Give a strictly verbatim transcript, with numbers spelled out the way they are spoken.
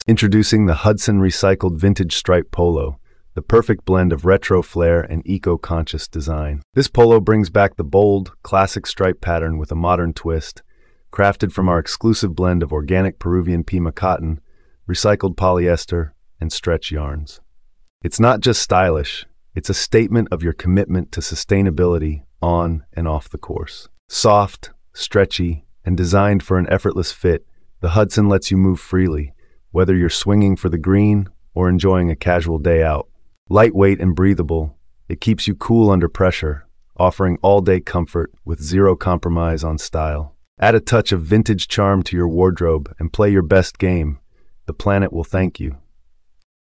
Introducing the Hudson Recycled Vintage Stripe Polo, the perfect blend of retro flair and eco-conscious design. This polo brings back the bold, classic stripe pattern with a modern twist, crafted from our exclusive blend of organic Peruvian Pima cotton, recycled polyester, and stretch yarns. It's not just stylish, it's a statement of your commitment to sustainability on and off the course. Soft, stretchy, and designed for an effortless fit, the Hudson lets you move freely, whether you're swinging for the green or enjoying a casual day out. Lightweight and breathable, it keeps you cool under pressure, offering all-day comfort with zero compromise on style. Add a touch of vintage charm to your wardrobe and play your best game. The planet will thank you.